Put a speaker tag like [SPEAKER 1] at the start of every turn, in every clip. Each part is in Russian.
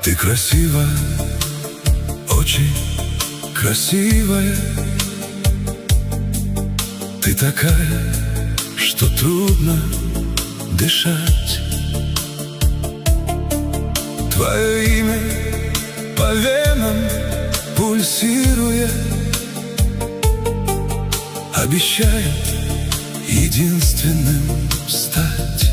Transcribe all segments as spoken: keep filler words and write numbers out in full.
[SPEAKER 1] Ты красивая, очень красивая. Ты такая, что трудно дышать. Твое имя по венам пульсируя обещает единственным стать.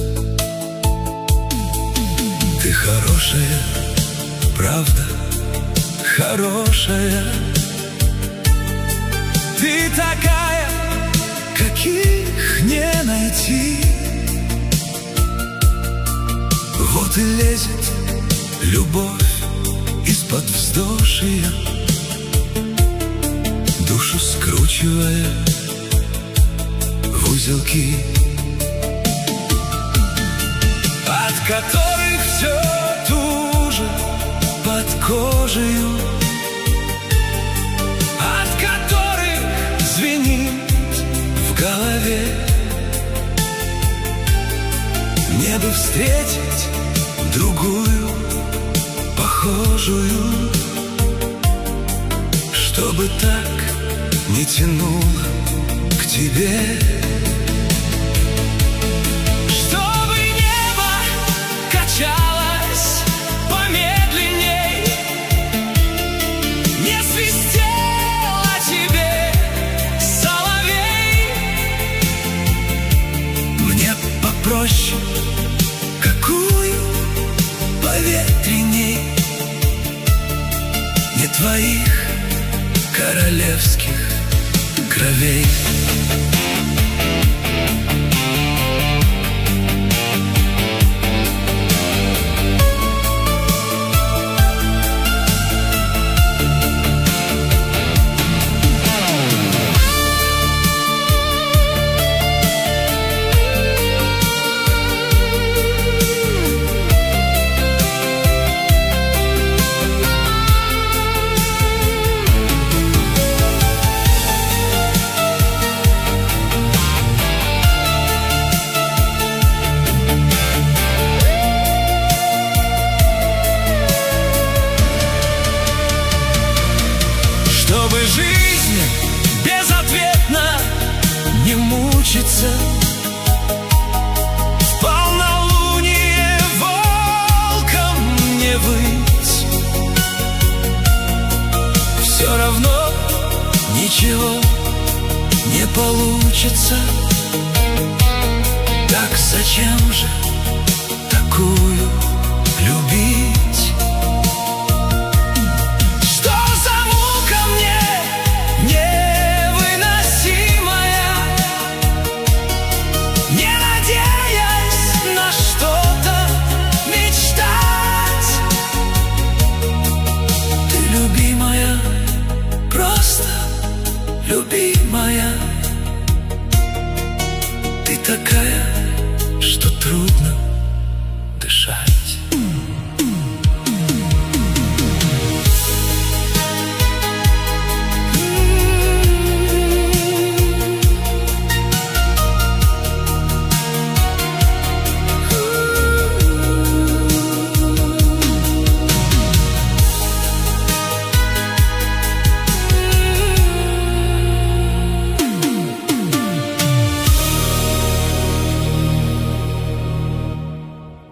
[SPEAKER 1] Ты хорошая, правда, хорошая. Ты такая, каких не найти. Вот и лезет любовь из-под вздошия, душу скручивая в узелки, от которых все туже под кожею, от которых звенит в голове. Мне бы встретить другую, похожую, чтобы так не тянуло к тебе. Чтобы небо качалось помедленней, не свистел о тебе соловей. Мне попроще, какую поветренней, не твоих королевских кровей. Чтобы жизнь безответно не мучиться, в полнолуние волком не выть, все равно ничего не получится. Так зачем же